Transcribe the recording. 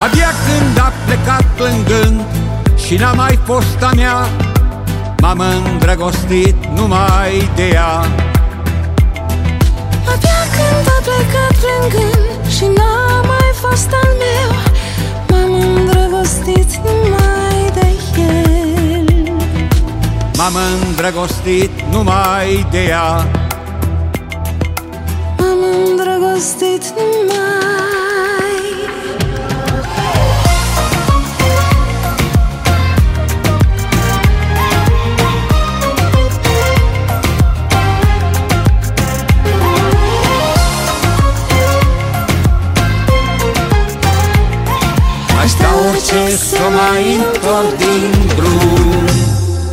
Abia când a plecat plângând și n-a mai fost a mea, m-am îndrăgostit numai de ea. Abia când a plecat plângând și n-a mai fost al meu, m-am îndrăgostit numai de el. M-am îndrăgostit numai de ea. M-am îndrăgostit numai. Mai stau orice să mai întorc din drum.